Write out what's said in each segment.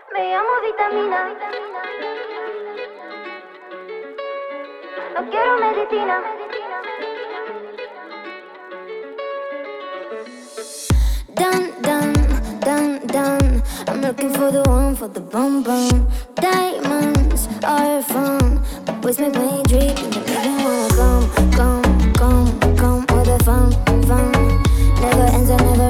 Me llamo Vitamina. No quiero medicina. Dun, dun, dun, dun. I'm looking for the one for the bum bum. Diamonds are fun, but boys make me drink and they make me wanna come with the fun, fun. Never ends, I never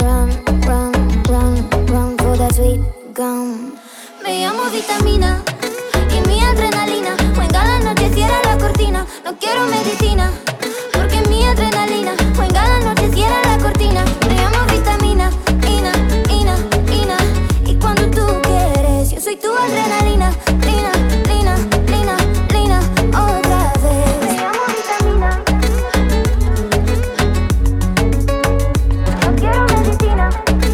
run for that sweet gum. Me llamo Vitamina y mi adrenalina. Venga la noche, cierra la cortina. No quiero medicina, porque mi adrenalina. Venga la noche, cierra la cortina. Me llamo Vitamina, Ina, Ina, Ina. Y cuando tú quieres, yo soy tu adrenalina. Lina, Lina, Lina, Lina, otra vez. Me llamo Vitamina. No quiero medicina.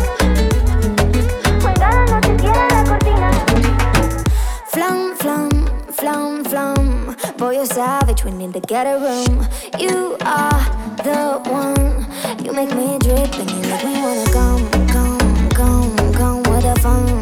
Venga la noche, cierra la cortina. Flam, flam, flam, flam. Boy, you're savage, we need to get a room. You are the one. You make me drip and you make me wanna come with the fun.